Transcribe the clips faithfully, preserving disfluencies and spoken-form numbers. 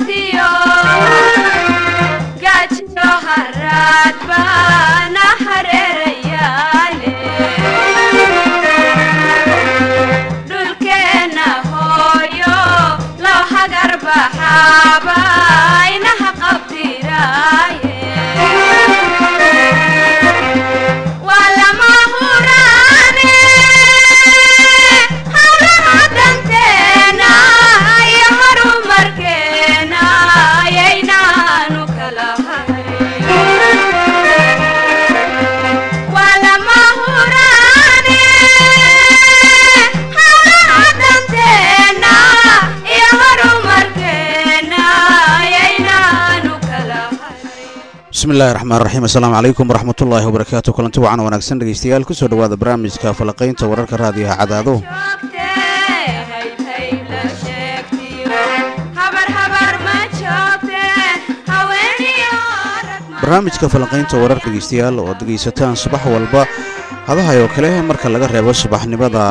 bismillaahir rahmaanir rahiim assalaamu calaykum waraxmatullaahi wabarakaatuh kulanti wacan wanaagsan dhageystayaal ku soo dhawaada barnaamijka falaqaynta wararka raadiyaha cadaado barnaamijka falaqaynta wararka dhageystayaal oo dhageysataan subax walba hadahay oo kale marka laga reebo subaxnimada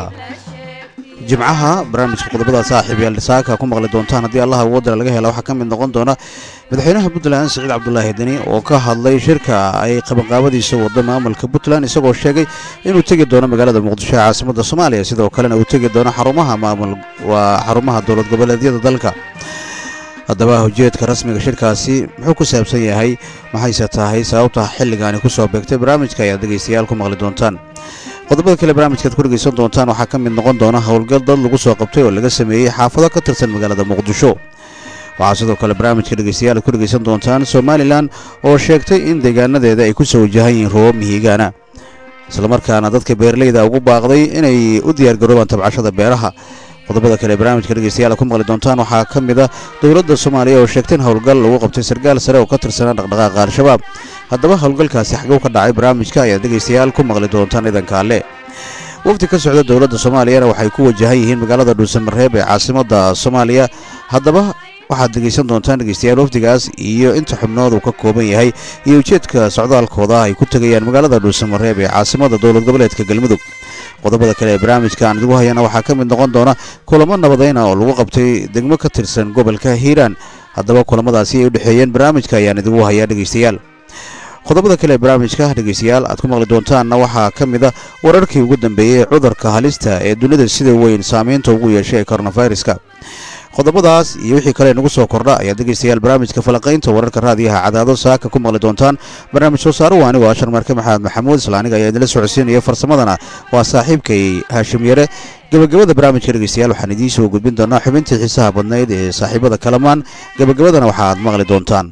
jimcaha barnaamijka qodobada saaxiibayaal saaka ku maqli doontaan haddii allah wadada laga helo waxaa ka mid noqon doona madaxweynaha Puntland Saciid Cabdullaahi Dani oo ka hadlay shirka ay qabanqaabadiisa wada maamulka Puntland isagoo sheegay inuu tagi doono magaalada Muqdisho ee caasimadda Soomaaliya sidoo kalena uu tagi doono xarumaha maamul waa xarumaha dowlad goboleedyada dalka haddaba ujeedka rasmiga shirkaasi muxuu ku saabsan yahay maxayse tahay sababta xilligaani ku soo beegtay barnaamijka ayaa dhageystayaal ku maqli doontaan qodobada kale barnaamijka ku dhageysan doontaan waxaa ka mid noqon doona howlgal dad lagu soo qabtay oo laga sameeyay xaafado ka tirsan magaalada Muqdisho waxaa sidoo kale barnaamijka dhageystayaal ku dhageysan doontaan Somaliland oo sheegtay in deegaanadeeda ay ku soo wajahan yihiin roob mihigaana isla markaana dadka beeraleyda ugu baaqday inay u diyaar garoobaan tabcashada beeraha qodobada kale barnaamijka dhageystayaal ku maqli doontaan waxaa ka mid ah dowladda Soomaaliya oo sheegtay in howlgal lagu qabtay sargaal sare oo ka tirsan dhaqdhaqaaqa al-shabaab haddaba howlgalkaasi xagee ka dhacay barnaamijka ayaa dhageystayaal ku maqli doontaan idan kaale wafdi ka socda dowladda Soomaaliya waxay ku wajahan yihiin magaalada Dhuusamareeb ee caasimadda Soomaaliya haddaba waxaad dhageysan doontaan dhageystayaal wafdigaas iyo inta xubnood uu ka kooban yahay iyo ujeedka socdaalkooda ay ku tagayaan magaalada Dhuusamareeb ee caasimadda dowlad goboleedka Galmudug qodobada kale ee barnaamijka aan idigu hayana waxaa ka mid noqon doona kulamo nabadayna oo lagu qabtay degmo ka tirsan gobolka Hiiraan haddaba kulamadaasi ay u dhaxeeyeen barnaamijka ayaan idigu hayaa dhageystayaal qodobada kale ee barnaamijka dhageystayaal aad ku maqli doontaanna waxaa ka mid ah wararkii ugu dambeeyay cudurka halista ee dunida sida weyn saameynta ugu yeeshay coronavirus-ka qodobadaas iyo wixii kale nagu soo kordha ayaa dhageystayaal barnaamijka falaqaynta wararka raadiyaha cadaado saaka ku maqli doontaan barnaamij soo saaro waa anigu Ashar Marke Maxamed Maxamuud islaaniga ayaa idinla socodsiinaya farsamadana waa saaxiibkay Haashim Yare gabagabada barnaamijka dhageystayaal waxaan idiin soo gudbin doonaa xubintii xiisaha badnayd ee saaxiibada kalamaan gabagabadana waxa aad maqli doontaan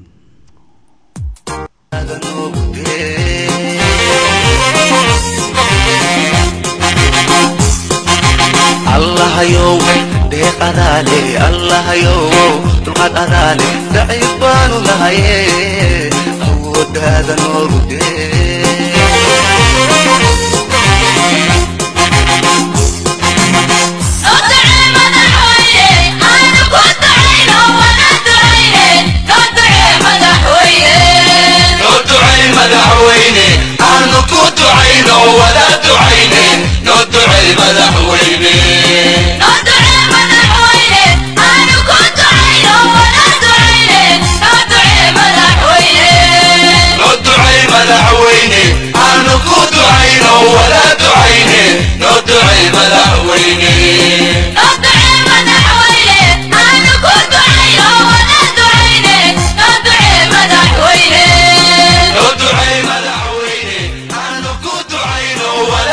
allahayow deeqadaale allahayow dulqaad adaale daciif baanu nahaye awooddaada noogu dee مدحويني أنا كنت عينه ولا تعيني ندعي مدحويني ندعي مدحويني أنا كنت عينه ولا تعيني ندعي مدحويني ندعي مدحويني أنا كنت عينه ولا تعيني ندعي مدحويني ندعي مدحويني أنا كنت عينه ولا تعيني ندعي مدحويني ندعي مدحويني أنا كنت عينه ولا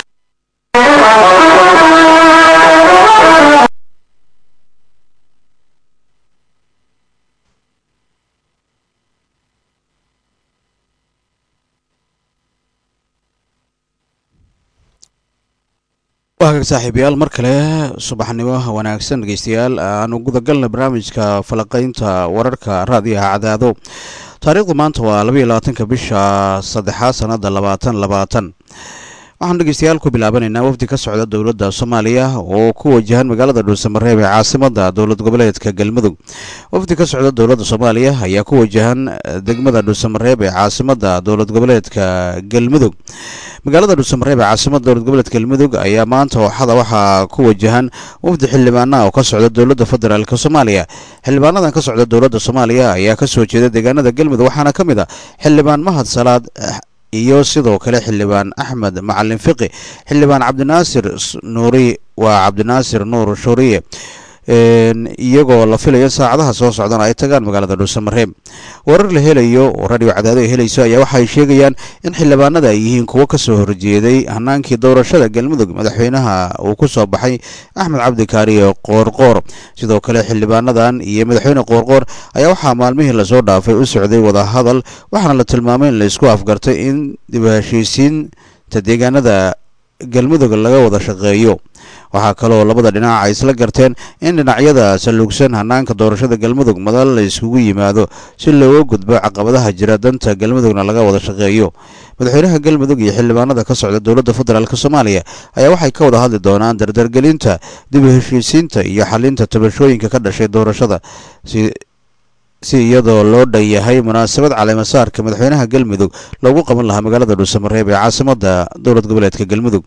waa saaxiibayaal mar kale subaxnimo wanaagsan dhageystayaal aanu gudagalna barnaamijka falaqaynta wararka raadiyaha cadaado taariikhdu maanta waa laba iyo labaatanka bisha saddexaad sanada labaatan labaatan waxaan dhegeystayaal ku bilaabanaynaa wafdi ka socda dowladda Soomaaliya oo ku wajahan magaalada Dhuusamareeb ee caasimadda dowlad goboleedka Galmudug. wafdi ka socda dowladda Soomaaliya ayaa ku wajahan degmada Dhuusamareeb ee caasimadda dowlad goboleedka Galmudug. magaalada Dhuusamareeb ee caasimadda dowlad goboleedka Galmudug ayaa maanta waxada waxa ku wajahan wafdi xildhibaano oo ka socda dowladda federaalka Soomaaliya. xildhibaanadan ka socda dowladda Soomaaliya ayaa ka soo jeeda deegaanada Galmudug waxaana ka mid ah xildhibaan Mahad Salaad iyo sidoo kale xildhibaan Axmed Macalin Fiqi, xildhibaan Cabdinaasir Nuuri waa Cabdinaasir Nuur Shuriye iyagoo la filayo saacadaha soo socdana ay tagaan magaalada Dhuusamareeb. warar la helayo oo radio cadaado ay helayso ayaa waxay sheegayaan in xildhibaanada ay yihiin kuwa ka soo horjeeday hanaankii doorashada Galmudug madaxweynaha uu ku soo baxay Axmed Cabdi Kaariye Qoorqoor. sidoo kale xildhibaanadan iyo madaxweyne Qoorqoor ayaa waxaa maalmihii la soo dhaafay u socday wada hadal waxaana la tilmaamay in la isku afgartay in dib u heshiisiinta deegaanada Galmudug laga wada shaqeeyo. waxaa kaloo labada dhinac ay isla garteen in dhinacyada saluugsan hanaanka doorashada Galmudug madal la isugu yimaado si loo gudbo caqabadaha jira danta Galmudugna laga wada shaqeeyo. madaxweynaha Galmudug iyo xildhibaanada ka socda dowladda federaalka Soomaaliya ayaa waxay ka wada hadli doonaan dardargelinta dib u heshiisiinta iyo xalinta tabashooyinka ka dhashay doorashada si si iyadoo loo dhayahay munaasabad caleemasaarka madaxweynaha Galmudug loogu qaban lahaa magaalada Dhuusamareeb ee caasimadda dowlad goboleedka Galmudug.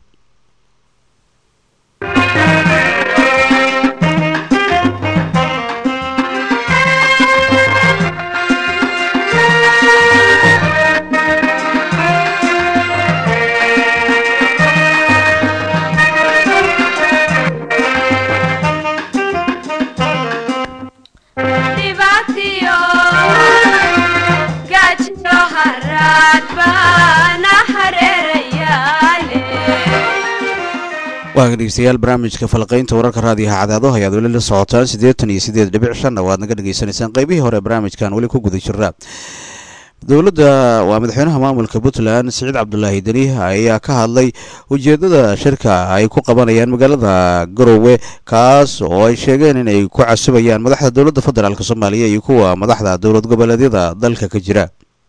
dhegeystayaal barnaamijka falqaynta wararka raadiyaha cadaado ayaad weli la socotaan siddeetan iyo siddeed dhibic shan waad naga dhageysanaysaan qaybihii hore barnaamijkan weli ku guda jiraa. dowladda waa madaxweynaha maamulka Puntland Siciid Cabdulaahi Deni ayaa ka hadlay ujeedada shirka ay ku qabanayaan magaalada Garowe kaas oo ay sheegeen in ay ku casubayaan madaxda dowladda federaalka Soomaaliya iyo kuwa madaxda dowlad goboleedyada dalka ka jira.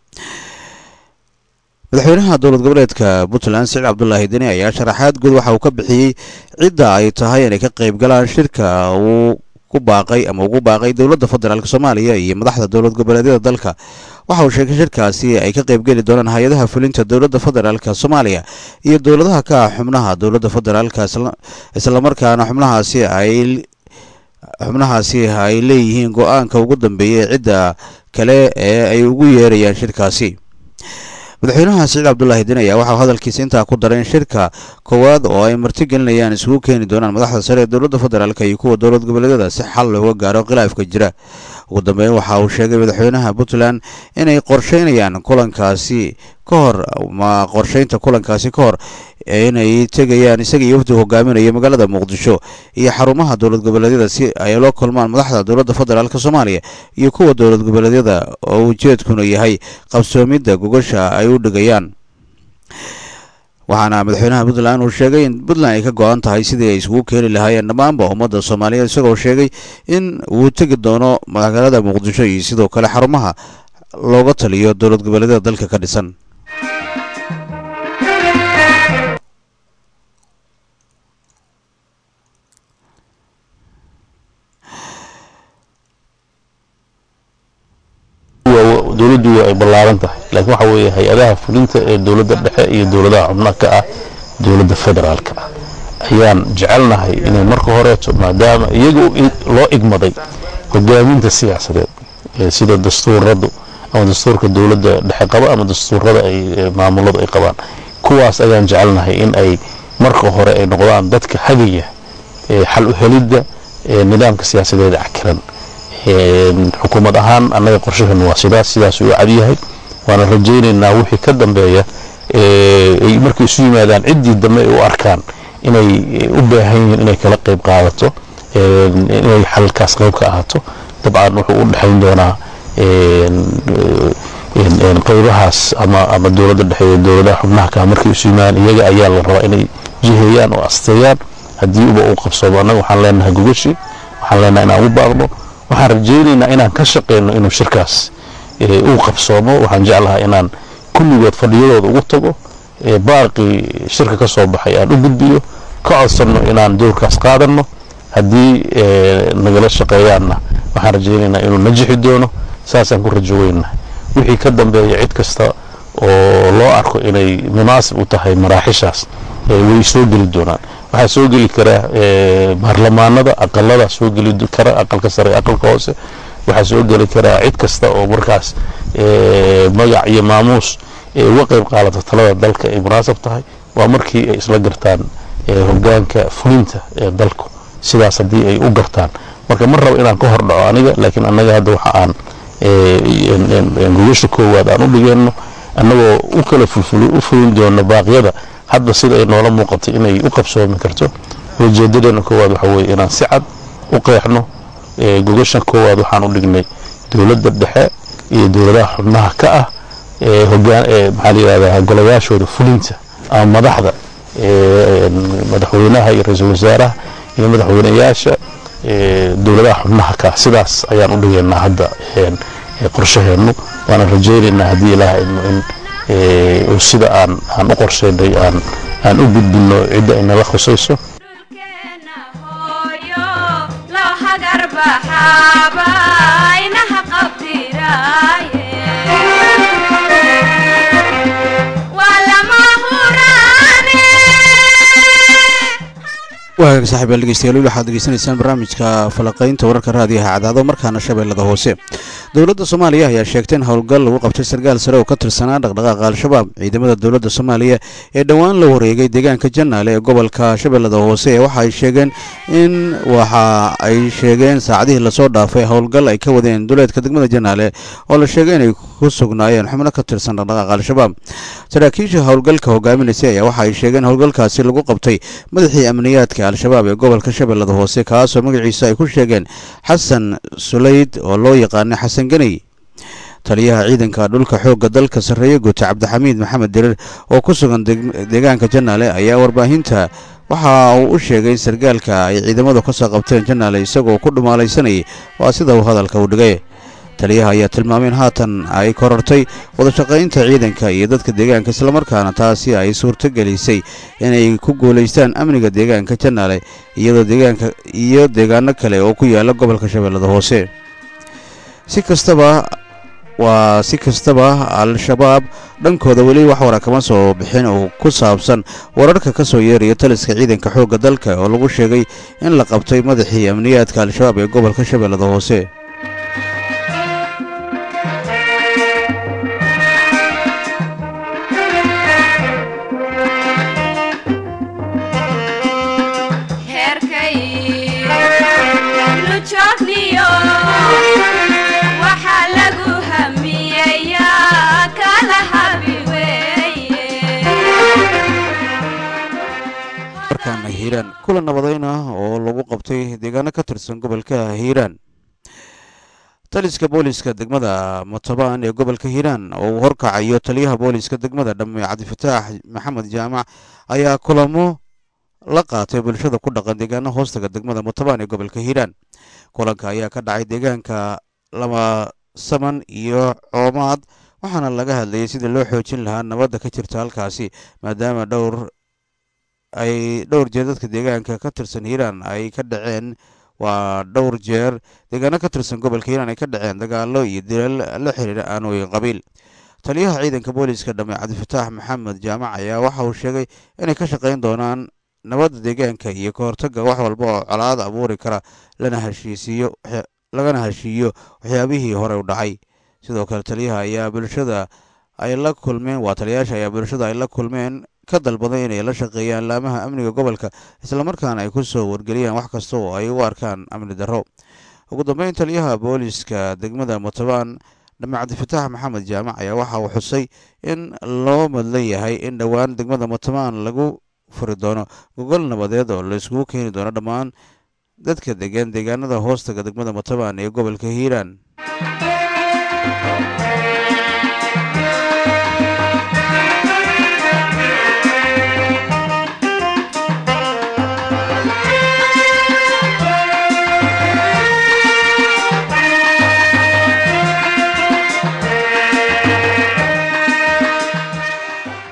madaxweynaha dowlad goboleedka Puntland Siciid Cabdulaahi Deni ayaa sharaxaad guud waxa uu ka bixiyay cidda ay tahay inay ka qayb galaan shirka uu ku baaqay ama ugu baaqay dowladda federaalka Soomaaliya iyo madaxda dowlad goboleedyada dalka. waxa uu sheegay shirkaasi ay ka qayb gali doonaan hay'adaha fulinta dowladda federaalka Soomaaliya iyo dowladaha ka xubnaha dowladda federaalka isla markaana xubnahaasi ay xubnahaasi ay leeyihiin go'aanka ugu dambeeyay cidda kale ee ay ugu yeerayaan shirkaasi. madaxweynaha Siciid Cabdulaahi Deni ayaa waxa uu hadalkiisa intaa ku daray in shirka koowaad oo ay marti gelinayaan isugu keeni doonaan madaxda sare ee dowladda federaalka iyo kuwa dowlad goboleedyada si xal looga gaaro khilaafka jira. ugu dambeyn waxa uu sheegay madaxweynaha Puntland inay qorsheynayaan kulankaasi ka hor ma qorsheynta kulankaasi ka hor inay tegayaan isaga iyo wafdi hogaaminaya magaalada Muqdisho iyo xarumaha dowlad goboleedyada si ay loo kulmaan madaxda dowladda federaalka Soomaaliya iyo kuwa dowlad goboleedyada oo ujeedkuna yahay qabsoomidda gogosha ay u dhigayaan. waxaana madaxweynaha Puntland uu sheegay in Puntland ay ka go'an tahay sidii ay isugu keeni lahaayeen dhammaanba ummadda Soomaaliyeed isagoo sheegay in uu tegi doono magaalada Muqdisho iyo sidoo kale xarumaha looga taliyo dowlad goboleedyada dalka ka dhisan. dowladdu ay ballaaran tahay laakiin waxa weeye hay'adaha fulinta ee dowladda dhexe iyo dowladaha xubnaha ka ah dowladda federaalka ayaan jecelnahay inay marka horeeto maadaama iyagu loo igmaday hogaaminta siyaasadeed sida dastuuradu ama dastuurka dowladda dhexe qaba ama dastuurada ay maamuladu ay qabaan kuwaas ayaan jecelnahay in ay marka hore ay noqdaan dadka hagaya xal u helidda nidaamka siyaasadeed cakiran. xukuumad ahaan annaga qorshahan waa sidaas sidaas uu cad yahay waana rajaynaynaa wixii ka dambeeya ay markay isu yimaadaan ciddii dambe ay u arkaan inay u baahan yihiin inay kala qayb qaadato inay xalkaas qayb ka ahaato dabcan wuxuu u dhexayn doonaa qaybahaas ama ama dowladda dhexe iyo dowladaha xubnaha ka markay isu yimaadaan iyaga ayaa la rabaa inay jiheeyaan oo asteeyaan haddii uba uu qabsoomo annaga waxaan leenahay gogashi waxaan leenahay inaan u baaqno waxaan rajaynaynaa inaan ka shaqeyno inuu shirkaas uu qabsoomo waxaan jeclahay inaan kulligood fadhiyadooda ugu tago baaqi shirka ka soo baxay aan u gudbiyo ka codsanno inaan doorkaas qaadano haddii nagala shaqeeyaanna waxaan rajaynaynaa inuu najixi doono saasaan ku rajo weynahay wixii ka dambeeya cid kasta oo loo arko inay munaasib u tahay maraaxishaas way soo geli doonaan waxaa soo geli kara baarlamaanada aqalada soo geli kara aqalka sare aqalka hoose waxaa soo geli kara cid kasta oo markaas magac iyo maamuus uga qayb qaadata talada dalka ay munaasab tahay waa markii ay isla gartaan hoggaanka fulinta ee dalku sidaas haddii ay u gartaan marka ma rabo inaan ka hor dhaco aniga laakiin annaga hadda waxa aan gogosha koowaad aan u dhigeenno annagoo u kala fulfuli u fulin doono baaqyada hadba sida ay noola muuqatay inay u qabsoomi karto ujeedadeena koowaad waxa weeye inaan si cad u qeexno gogosha koowaad waxaan u dhignay dowladda dhexe iyo dowladaha xubnaha ka ah hoggaan maxaa la yidhahdaa golayaashooda fulinta ama madaxda madaxweynaha iyo ra-iisul wasaaraha iyo madaxweynayaasha dowladaha xubnaha ka sidaas ayaan u dhigaynaa hadda qorshaheennu waana rajaynaynaa haddii ilaah in sida aan aan u qorsheynay aan aan u gudbino cidda inala khusayso waagaga saaxiibayaal dhegeystayaal waxaad degeysanaysaan barnaamijka falaqaynta wararka raadiyaha cadaado markaana shabeellada hoose dowladda soomaaliya ayaa sheegtay in howlgal lagu qabtay sarkaal sare oo ka tirsanaa dhaqdhaqaaqa al-shabaab ciidamada dowladda soomaaliya ee dhowaan la wareegay deegaanka jannaale ee gobolka shabeellada hoose waxa ay sheegeen in waxa ay sheegeen saacadihii lasoo dhaafay howlgal ay ka wadeen duleedka degmada jannaale oo la sheegay inay ku sugnaayeen xubno ka tirsan dhaqdhaqaaqa al-shabaab saraakiisha howlgalka hogaaminaysay ayaa waxa ay sheegeen howlgalkaasi lagu qabtay madaxii amniyaadka al-shabaab ee gobolka shabeellada hoose kaasoo magaciisa ay ku sheegeen xasan sulayd oo loo yaqaanay xasan ganay taliyaha ciidanka dhulka xoogga dalka sarreeye guuta cabdixamiid maxamed dirir oo ku sugan deegaanka jannaale ayaa warbaahinta waxa uu u sheegay in sarkaalka ay ciidamadu ka soo qabteen jannaale isagoo ku dhumaalaysanayay waa sida uu hadalka u dhigay taliyaha ayaa tilmaamay in haatan ay korortay wadashaqaynta ciidanka iyo dadka deegaanka islamarkaana taasi ay suurto gelisay inay ku guulaystaan amniga deegaanka jannaale iyadoo deegaanka iyo deegaano kale oo ku yaala gobolka shabeellada hoose si kastaba waa si kastaba al-shabaab dhankooda weli wax wara kama soo bixin oo ku saabsan wararka ka soo yeeraya taliska ciidanka xoogga dalka oo lagu sheegay in la qabtay madaxii amniyaadka al-shabaab ee gobolka shabeellada hoose hiiraan kulan nabadayn ah oo lagu qabtay deegaano ka tirsan gobolka hiiraan taliska booliska degmada Matabaan ee gobolka hiiraan oo horkacayo taliyaha booliska degmada Dhamme Cabdifataax Maxamed Jaamac ayaa kulamo la qaatay bulshada ku dhaqan deegaano hoostaga degmada Matabaan ee gobolka hiiraan kulanka ayaa ka dhacay deegaanka lama saman iyo coomaad waxaana laga hadlayay sidii loo xoojin lahaa nabadda ka jirta halkaasi maadaama dhowr ay dhowr jeer dadka deegaanka ka tirsan hiiraan ay ka dhaceen waa dhowr jeer deegaano ka tirsan gobolka hiiraan ay ka dhaceen dagaalo iyo dilal la xiriira aanooyin qabiil taliyaha ciidanka booliska Dhamme Cabdifataax Maxamed Jaamac ayaa waxa uu sheegay inay ka shaqayn doonaan nabadda deegaanka iyo ka hortagga wax walba oo colaad abuuri kara lana heshiisiyo lagana heshiiyo waxyaabihii hore u dhacay sidoo kale taliyaha ayaa bulshada ay la kulmeen waa taliyaasha ayaa bulshada ay la kulmeen ka dalbaday inay la shaqeeyaan laamaha amniga gobolka isla markaana ay ku soo wargeliyaan wax kasta oo ay u arkaan amni darro ugu dambeyn taliyaha booliska degmada Matabaan Dhamme Cabdifataax Maxamed Jaamac ayaa waxa uu xusay in loo madlan yahay in dhowaan degmada Matabaan lagu furi doono gogol nabadeed oo la isugu keeni doono dhammaan dadka degan deegaanada hoostaga degmada Matabaan ee gobolka hiiraan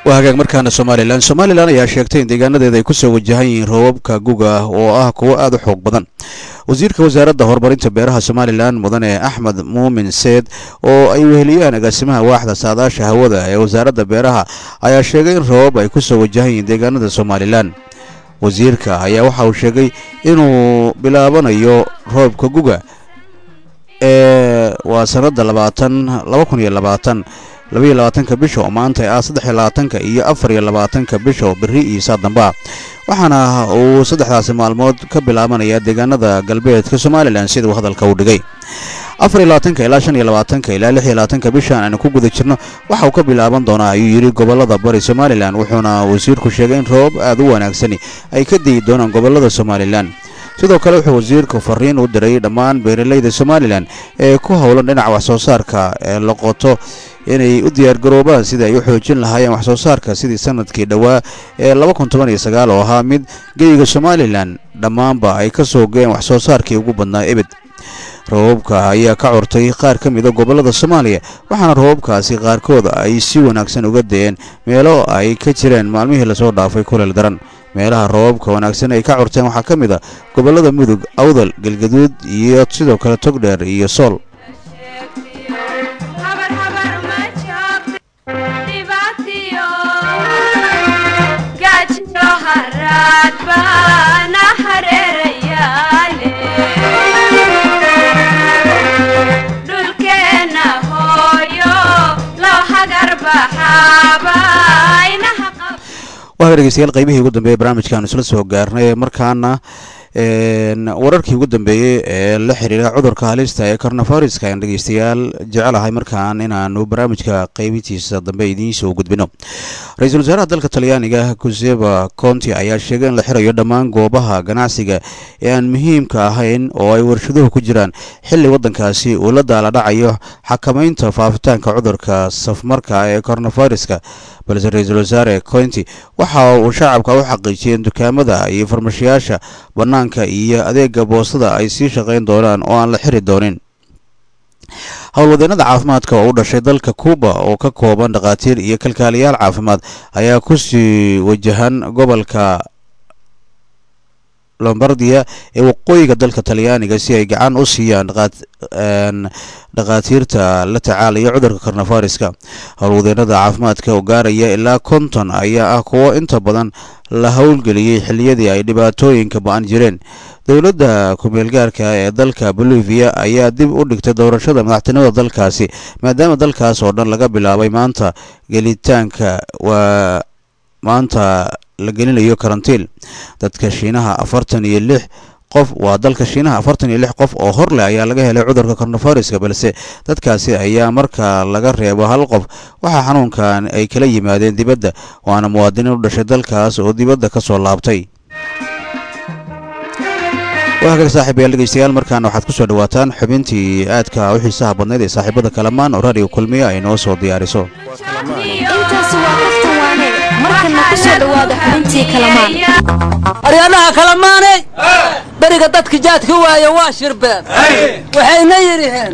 waa hagaag markaana somalilan somalilan ayaa sheegtay in deegaanadeeda ay kusoo wajahan yihiin roobabka guga oo ah kuwo aad u xoog badan wasiirka wasaaradda horumarinta beeraha somalilan mudane axmed muumin seed oo ay weheliyaan agaasimaha waaxda saadaasha hawada ee wasaaradda beeraha ayaa sheegay in roobab ay kusoo wajahan yihiin deegaanada somalilan wasiirka ayaa waxa uu sheegay inuu bilaabanayo roobka guga ee waa sanada labaatan laba kun iyo labaatan labiyo labaatanka bisha oo maanta ah saddex iyo labaatanka iyo afar iyo labaatanka bisha oo beri iyo saadamba waxaana uu saddexdaasi maalmood ka bilaabanaya deegaanada galbeedka somalilan sida uu hadalka u dhigay afar iyo labaatanka ilaa shan iyo labaatanka ilaa lix iyo labaatanka bishan aan ku guda jirno waxa uu ka bilaaban doonaa ayuu yiri gobolada bari somalilan wuxuuna wasiirku sheegay in roob aad u wanaagsan ay ka dii doonaan gobolada somalilan sidoo kale wuxuu wasiirku fariin u diray dhammaan beeralayda somalilan ee ku howlan dhinaca wax soo saarka ee loqoto inay u diyaar garoobaan sida ay u xoojin lahaayeen wax soo saarka sidii sanadkii dhawaa ee laba kun toban iyo sagaal oo ahaa mid geyiga somalilan dhammaanba ay ka soo geen wax soo saarkii ugu badnaa ebed roobabka ayaa ka curtay qaar ka mida gobolada soomaaliya waxaana roobabkaasi qaarkood ay si wanaagsan uga da'een meelo ay ka jireen maalmihii lasoo dhaafay kuleel daran meelaha roobabka wanaagsan ay ka curteen waxaa ka mid a gobolada mudug awdal galgaduud iyo sidoo kale togdheer iyo sool waa dhegeystayaal qaybihii ugu dambeeyay barnaamijkaanu isla soo gaarnay markaana wararkii ugu dambeeyey ee la xiriira cudurka halista ee coronaviruska ayaan dhegeystayaal jecelahay markaan inaanu barnaamijka qaybintiisa dambe idiin soo gudbino ra-iisul wasaaraha dalka talyaaniga Giuseppe Conte ayaa sheegay in la xirayo dhammaan goobaha ganacsiga ee aan muhiimka ahayn oo ay warshaduhu ku jiraan xilli wadankaasi uu la daala dhacayo xakamaynta faafitaanka cudurka safmarka ee coronaviruska balse ra-iisul wasaare Conte waxa uu shacabka u xaqiijiyay in dukaamada iyo farmashiyaasha banaanka iyo adeega boostada ay sii shaqayn doonaan oo aan la xiri doonin howlwadeenada caafimaadka oo u dhashay dalka Cuba oo ka kooban dhaqaatiir iyo kalkaaliyaal caafimaad ayaa ku sii wajahan gobolka Lombardia ee waqooyiga dalka Talyaaniga si ay gacan u siiyaan dhaqaatiirta la tacaalaya cudurka coronaviruska howlwadeenada caafimaadka oo gaaraya ilaa konton ayaa ah kuwo inta badan la howlgeliyay xilliyadii ay dhibaatooyinka ba'an jireen dowladda ku-meel gaarka ee dalka Bolivia ayaa dib u dhigtay doorashada madaxtinimada dalkaasi maadaama dalkaas oo dhan laga bilaabay maanta gelitaanka waa maanta la gelinayo karantiil dadka Shiinaha afartan iyo lix qof waa dalka Shiinaha afartan iyo lix qof oo hor leh ayaa laga helay cudurka coronaviruska balse dadkaasi ayaa marka laga reebo hal qof waxa xanuunkan ay kala yimaadeen dibadda waana muwaadiniin u dhashay dalkaas oo dibadda ka soo laabtay waa hagaag saaxiibayaal dhegeystayaal markaan waxaad ku soo dhawaataan xubintii aadka u xiisaha badneyd ee saaxiibada kalamaan oo raadiyo kulmiye ay noo soo diyaariso aryaanaha kalamaanay beriga dadka jaadka waaya waa shirbeen waxayna yidhiheen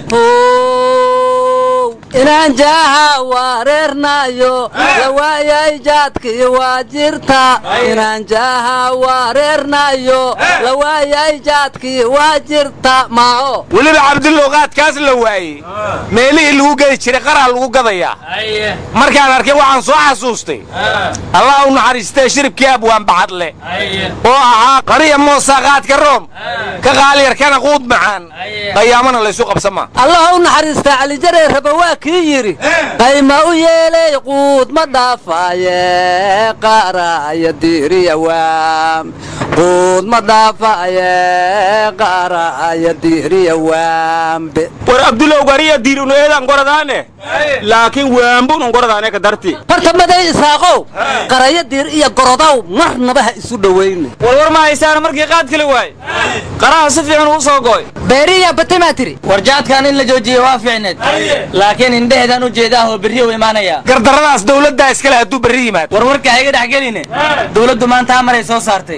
inaan jaaha wareernayo la waayay jaadkii waa jirta inaan jaaha wareernayo la waayay jaadkii waa jirta maaho weliba cabdilowqaadkaas la waayey meelihii lagu gedi jiray qaraa lagu gadayaa markaan arkay waxaan soo xasuustay allah u naxariistee shiribkii abwaan baxadle oo ahaa qariya moosaaqaadka room ka qaaliyarkana quud macaan qayaamana laysu qabsama allah u naxariistaa calijaree raba waa kii yidhi qayma u yeelay quud ma dhaafaaye qaaraya diiriya waam quud ma dhaafaaye qaaraya diiriya waambe war abdulow gariya diirunu eedaan goradaane laakiin waambun goradaane ka darti horta maday isaaqow qaraya diir iyo gorodow marnaba ha isu dhaweyne war ma haysaan markii qaad kale waay qaraha si fiican u soo gooy beeriya batimatiri warjaadkan in la joojiyo waa fiicneed laakiin indheedan u jeedaa oo bariyo u imaanaya gardaradaas dawladda iskale haduu bari yimaad war warka hayga dhaxgeline dawladdu maanta amaray soo saartay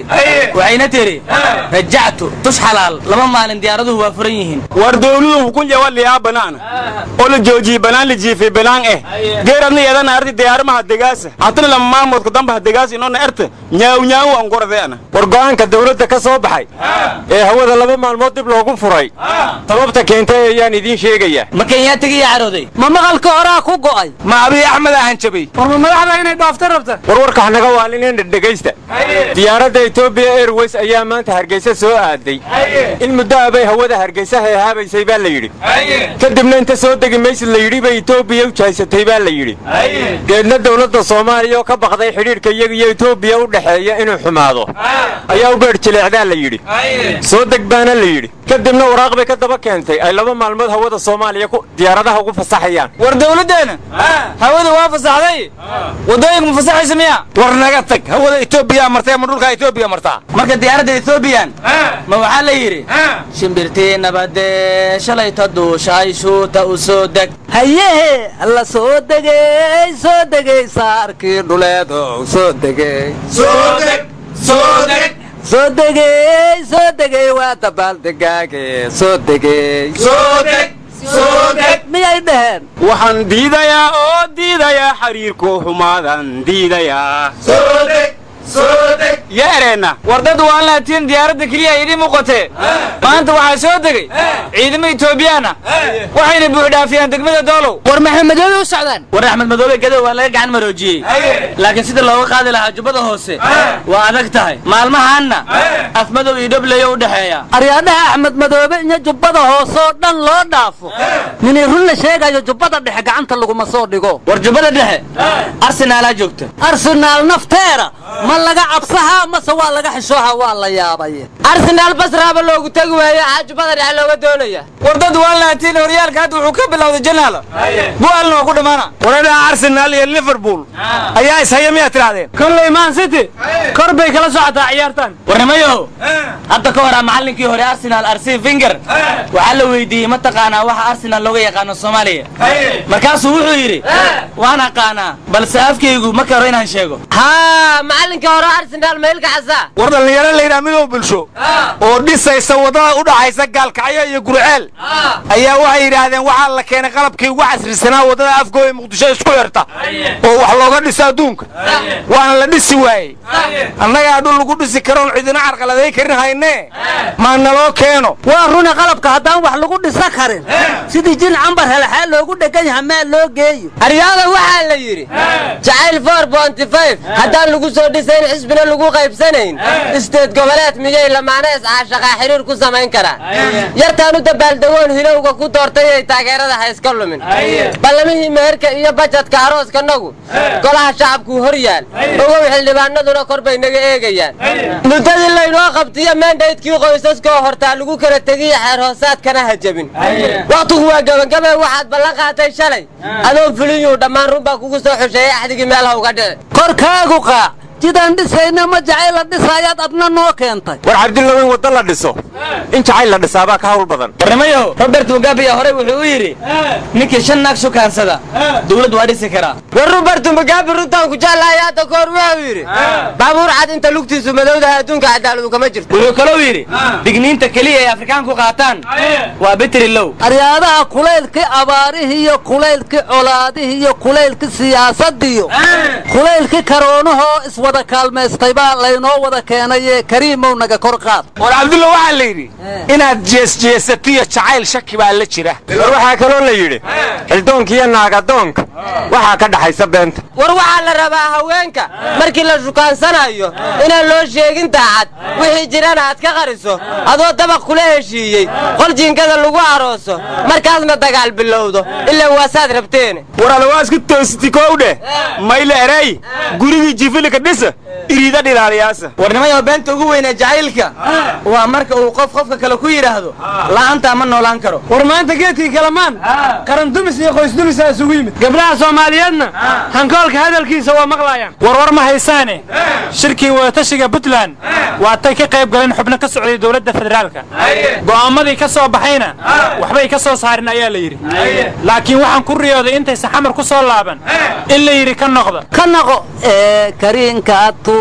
waxayna tiri rajactu tush xalaal laba maalin diyaaraduhu waa furan yihiin war dawladuhu kun jawal ya banaan oo la jooji banaan la jiifay banaan eh geeradna yadana arti diyaarmaha degaasa hatana lama maamulka damba degaasa inoo arta nyaaw nyaaw aan goradeena war go'aanka dawladda ka soo baxay ee hawada laba maalmood dib loogu furay sababta keentay ayaan idin sheegaya ma Kenya tagiya carooday ma maqalka horaa ku go'ay ma abi axmed ahan jabay war ma madaxda inay dhaafta rabta war warka naga waalineen dhageysta diyaaradda Ethiopia Airways ayaa maanta Hargeysa soo aaday in muddo abay hawada Hargeysa ay haabaysay baa la yiri kadibna inta soo degi meesha la yiri bay Ethiopia u jaysatay baa la yiri geedna dawladda Soomaaliya oo ka baxday xiriirka iyaga iyo Ethiopia u dhaxeeya inuu xumaado ayaa u beer jileecdaa la yiri soo deg baana la yiri kadibna waraaq bay ka daba keentay ay laba maalmood hawada Soomaaliya ku diyaaradaha ugu fasaxayaan war dawladeena hawada waa fasaxday wadooyin ma fasaxaysa miya war naga tag hawada Ethiopia martay ma dhulka Ethiopia martaa marka diyaaradda Ethiopian ma waxa la yiri shimbirtii nabade shalay taduushay shuuta u soo deg hayehe alla soo degay soo degay saarkii dhuleedo soo degay soo deg soo deg soo degay soo degay waa dabaal degaage soo degay soo deg soo deg miyay dhaheen waxaan diidayaa oo diidayaa xiriirku xumaadan diidayaa soo deg soo deg yeereena war dad waan laatiin diyaaradda kaliya idin muuqatee maanta waxa soo degay ciidamada Ethiopiyana waxayna buux dhaafiyaan degmada Doolow war Maxamed Madoobe u socdaan war Axmed Madoobe gadow waa laga gacan maroojiyay laakiin sida looga qaadi lahaa jubada hoose waa adag tahay maalmahaanna afmadow iyo dhableeyo u dhaxeeya aryaadaha Axmed Madoobe in jubada hoose oo dhan loo dhaafo ninay run la sheegayo jubada dhexe gacanta lagu ma soo dhigo war jubada dhexe Arsenal aa joogta Arsenal nafteera ma laga cabsaha ma soo laga xishooha waa la yaabay Arsenal basraaba loogu tagi waayo xajbada dhexe looga doonaya war dad waan laatiin horyaalka hadda wuxuu ka bilowday janaal bu'alna waa ku dhamaana warada Arsenal iyo Liverpool ayaa ishayamiya tiraadeen kulay Man City kor bay kala socotaa ciyaartan warnamayo hadda ka hor macallinkii hore Arsenal Arsene Wenger waxa la weydiiyay ma taqaanaa waxa Arsenal looga yaqaan Soomaaliya markaasuu wuxuu yiri waan aqaanaa balse afkaygu ma karo inaan sheego ha macallinka hore Arsenal meelka xasa war dhalinyaro la yiraahdo bulsho oo dhisaysa wadada u dhaxaysa gaalkacyo iyo gurceel ayaa waxay yiraahdeen waxa la keenay qalabkii ugu casrisanaa wadada afkooda Muqdisho isku xirta oo wax looga dhisaa adduunka waana la dhisi waayay annaga dhul lagu dhisi karo cidina carqaladay karin hayne ma naloo keeno waa runa qalabka hadaan wax lagu dhisa karin sidii jin cambar hal xal loogu dhagan yahay ma loo geeyo aryaada waxa la yiri jacayl four point five hadaan lagu soo dhisayn xisbina lagu qaybsanayn isteed goboleed miyay lamaanays caashaqa xiriir ku samayn karaan yartaan u dabaaldawoon hilowga ku doortay ay taageerada hayska lumin ballamihii meherka iyo budgetka arooska nagu golaha shacabku hor yaal ogow xildhibaanaduna kor bay naga eegayaan mudadii laynoo qabtiyo mandate-kii qoysaska hortaa lagu kala tegay xeer hoosaadkana hajabin waqtigu waa gabagabe waxaad ballan qaatay shalay adoo fuliyo dhammaan runba kugu soo xusheeyay axdigii meelaha uga dhici korkaagu qaa jidaan dhisayna ma jacayl la dhisayaad adna noo keentay war Cabdillah wada la dhiso in jacayl la dhisaaba ka hawl badan warnamayo Robert Mugabe hore wuxuu u yiri ninkii shan naag sukaansada dawlad waa dhisi karaa war Robert Mugabe runtaan ku jeclaaya ta koor wuxuu yiri baabuur cad inta lugtiisu madowdaha adduunka cadaaladu kama jirto wuxuu kale yiri digniinta kaliya ee Afrikaanku qaataan waa battery low aryaadaha kuleylka abaarihi iyo kuleylka colaadihi iyo kuleylka siyaasadiyo kuleylka karoonaho iswa wada kaalmeystay baa laynoo wada keenay Kariimow naga kor qaad war Cabdullah waxa la yiri inaad jees jeesatiyo jacayl shaki baa la jira war waxa kale oo la yiri xildoonka iyo naagadoonka waxa ka dhaxaysa beenta war waxa la rabaa haweenka markii la shukaansanayo inaan loo sheegin daacad wixii jirana aad ka qariso adoo dabaq kula heshiiyay qol jiinkada lagu arooso markaasna dagaal bilowdo ilaa waasaad rabteen war alwaasku toositi koowde mayla eray gurigi jifilka dhisa irida dhilaaliyaasa warnimada beenta ugu weyn ee jacaylka waa marka uu qof qofka kale ku yiraahdo laanta ma noolaan karo war maanta geedkii kalamaan qaran dumis iyo qoys dumis isugu yimid gabdhaha Soomaaliyeedna hankoolka hadalkiisa waa maqlaayaan war war ma haysaane shirkii wada tashiga Puntland waa tay ka qayb galeen xubno ka socday dawladda federaalka go'aamadii ka soo baxayna waxbay ka soo saarin ayaa la yiri laakiin waxaan ku riyooday intay saxamar ku soo laaban in la yiri ka noqdo ka noqo ee Kariinka atu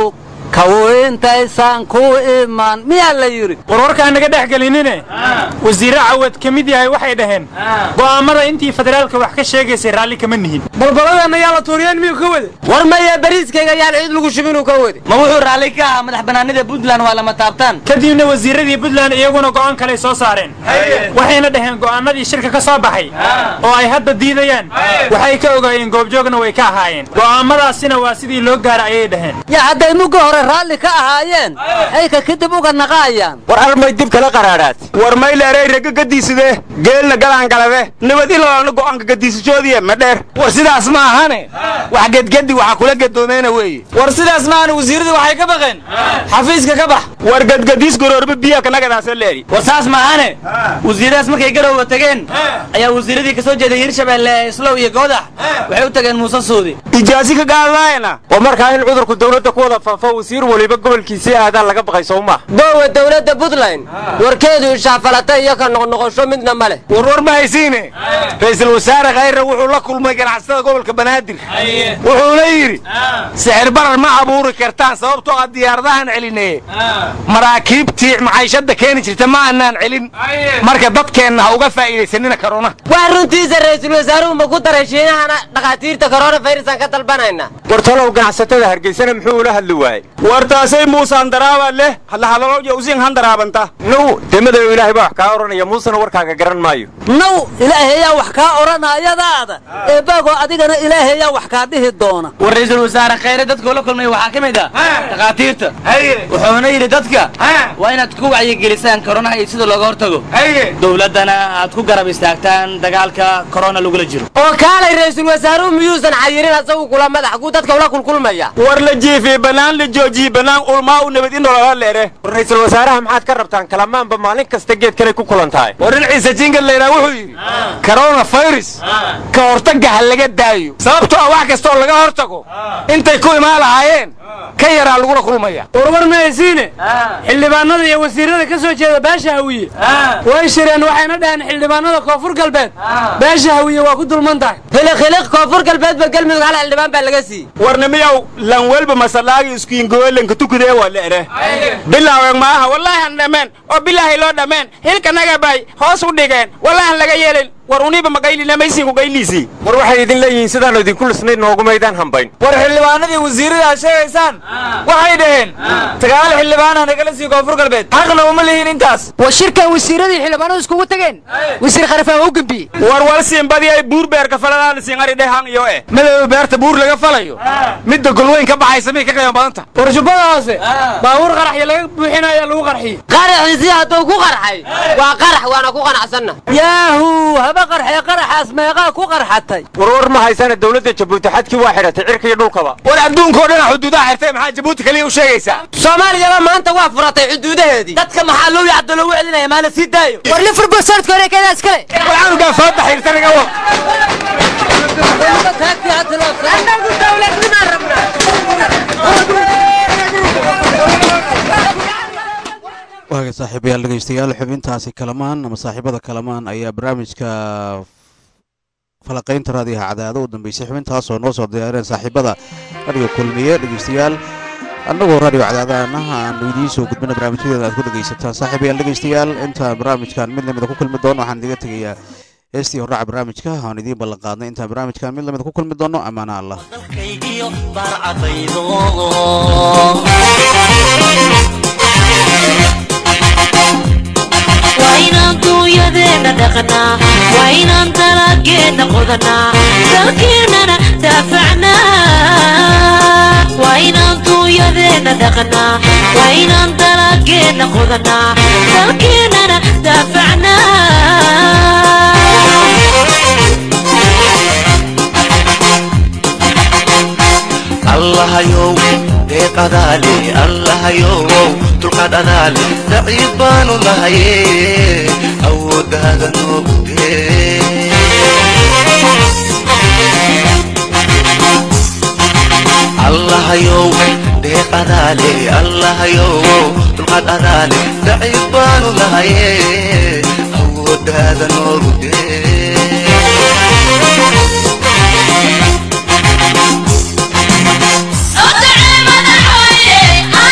kaweyntaysaan ku imaan miyaa la yidhi warwarkaan naga dhex gelinine wasiire cawad ka mid yahay waxay dhaheen go'aamada intii federaalka wax ka sheegaysay raalli kama nihin balbaladan ayaa la tuuriyeen miyuu ka wade war maya bariiskayga yaan ciid lagu shubinuu ka wade ma wuxuu raalli ka ahaa madax bannaanida puntland waa lama taabtaan kadibna wasiiradii puntland iyaguna go'aan kale soo saareen waxayna dhaheen go'aanadii shirka ka soo baxay oo ay hadda diidayaan waxay ka ogaayeen goobjoogna way ka ahaayeen go'aamadaasina waa sidii loo gaara ayay dhaheen yaa hadday mugga hore raalli ka ahaayeen ayka kadib uga naqaayaan war almay dib kala qaraadhaad war mayleeray ragga gadiiside geelna galaan galade nabad ilaalna go'aanka gadiisashoodiya ma dheer war sidaas ma ahane wax gedgedi waxa kula gadoomeena weeye war sidaas ma ahane wasiiradu waxay ka baqeen xafiiska ka bax war gadgadiis goroorba biya ka nagadaasoo leeri war saas ma ahane wasiiradaas markay garowga tageen ayaa wasiiradii ka soo jeeday hirshabeelle islow iyo goodax waxay u tageen muuse suudi ijaasi ka gaadanaayna waa markaa in cudurku dawladda ku wada faafo wasiir waliba gobolkiisii aadaan laga baqay sowma boowa dawladda puntland warkeedu ishaafalatay iyo ka noqnoqosho midna ma leh warwar ma haysiine ra'iisul wasaare khayre wuxuu la kulmay ganacsatada gobolka banaadir wuxuuna yidhi sixir barar ma abuuri kartaan sababtoo ah diyaaradahan celinee maraakiibtii macaishadda keeni jirta ma aanaan celin marka dadkeenna ha uga faa'iidaysanina korona waa runtiisa ra'iisul wasaaruhu ma ku daray shiinahana dhakhaatiirta korona fayrsan ka dalbanayna war talow ganacsatada hargeysana muxuu ula hadli waayey war taasay muuse handaraaba leh hadlahadalo jawsiin handaraabanta now demadayo ilaahay baa wax kaa oranaya muusena warkaaga garan maayo now ilaahayaa wax kaa oranayadaada eebbaagoo adigana ilaahayaa wax kaa dhihi doona war ra'iisul wasaare khayre dadkoo la kulmay waxaa ka mid ah dhakhaatiirta wuxuuna yidhi dadka waa inaad ku wacyigelisaan koronaha iyo sida looga hortago dowladdana aad ku garab istaagtaan dagaalka korona lagula jiro oo kaalay ra'iisul wasaaruhu miyuusan cayirin asagu kula madax ku dadka ula kulkulmaya war la jiifi banaan la jooji banaan ulmaa u nabad in nolol leere ra'iisul wasaaraha maxaad ka rabtaan kalamaanba maalin kasta geed kale ku kulantaay war in ciise jingal leeyahay wuxuu yiri corona virus ka hortaga hal laga daayo sababtoo ah wax kasta oo laga hortago intay ku imaan lahaayeen ka yaraa lagu kulmaya warwar ma haysiine xildhibaanada iyo wasiirada ka soo jeeda beesha hawiye way shireen waxayna dhahan xildhibaanada koonfur galbeed beesha hawiye waa ku dulman tahay khiliq koonfur galbeed ba galmudug hal xildhibaan baa laga sii warnamiyow lan walba masalaagi isku ingoolanka tukudee waa leere bilaaw ma aha wallahi aan dhamaan oo bilaahi loo dhamaan hilka naga bay hoos u dhigeen wallahi laga yeelin war uniba magaylina maysi ku gaylisi war waxay idin leeyihiin sidaan idin ku lisnay noogu meydaan hambayn war xildhibaanadii wasiirada sheegaysaan waxay dhaheen sagaal xildhibaana nagala sii koonfur galbeed xaqna uma leeyihiin intaas war shirka wasiiradii xildhibaanadu iskugu tageen wasiir kharafaan u gambiyey war wal siin badii ay buur beer ka faladaan siin ari dhahan iyo eh madow beerta buur laga falayo midda golweyn ka baxaysa mid ka qiimo badanta war jubada hoose baabuur qarax iyo laga buuxinayo lagu qarxiyay qaraxiisi hadduu ku qarxay waa qarax waana ku qanacsanna yaahu qarxay qaraxaas meeqaa ku qarxatay warwar ma haysana dawladda Jabuuti xadkii waa xiratay cirka iyo dhulkaba war adduunka oo dhan xuduudaha xirtay maxaa Jabuuti kaliya u sheegaysaa Soomaaliya maanta waa furatay xuduudaheedii dadka maxaa loo yacdo loo celinaya ma la sii daayo war Liverpool sartka hore keeda iskale waxaan uga faada xirtay gawo annagu dawladnimo rabnaa waaga saaxiibayaal dhegeystayaal xubintaasi kalamaan ama saaxiibada kalamaan ayaa barnaamijka falaqaynta raadiyaha cadaado u dambeysay xubintaasoo noo soo diyaareen saaxiibada radio kulmiye dhegeystayaal annagoo radio cadaadanaha aanu idiin soo gudbina barnaamijyadeeda aad ku dhegeysataan saaxiibayaal dhegeystayaal intaan barnaamijkan mid lamida ku kulmi doono waxaan idiga tegayaa heestii horraaca barnaamijka aan idiin ballan qaadnay intaan barnaamijkan mid lamida ku kulmi doono ammaana allah وإنان دويدنا دقنا وإنان تلاقينا قدنا تلقينا دافعنا وإنان دويدنا دقنا وإنان تلاقينا قدنا تلقينا دافعنا الله يوم ديق ذالي الله يوم تلقى ذالي ضعيفان الله أود هذا النبي الله يوم ديق ذالي الله يوم تلقى ذالي ضعيفان الله أود هذا النبي أطعم ذحوي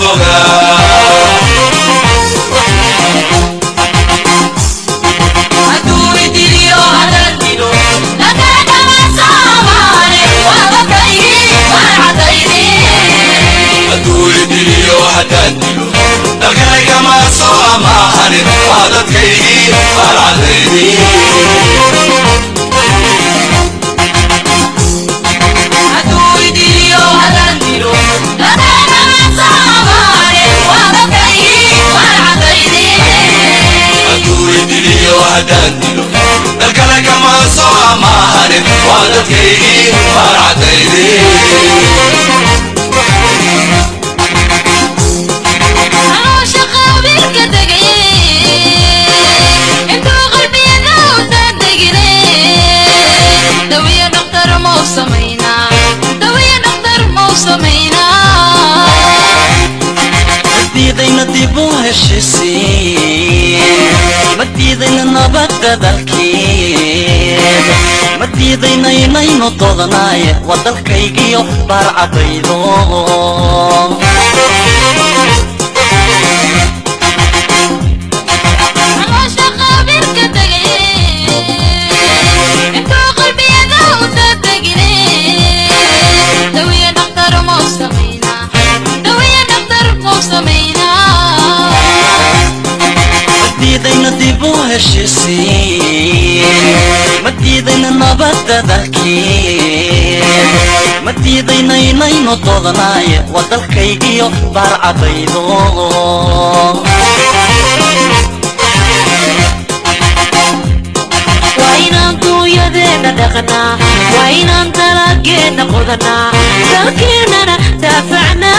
مديدين نبض dalkeed madiidaynayno doodanaye wadalkaygiyo barcadaydo مديدين ديبو هشيسين مديدين نبض dalkeed madiidaynayno doodanaye wadalkaygiyo barcadaydo وإنان دويدنا دقنا وإنان تلاقينا قدنا تلكيننا دافعنا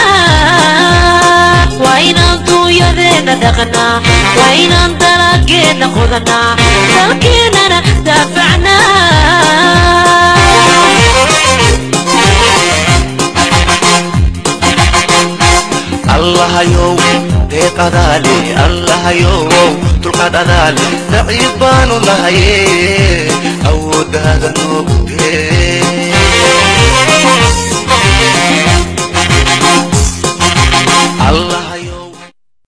وإنان دويدنا دقنا وإنان تلاقينا قدنا تلكيننا دافعنا الله يوم ديق أذالي الله يوم تلقى أذالي تعيبان الله أود هذا النوبي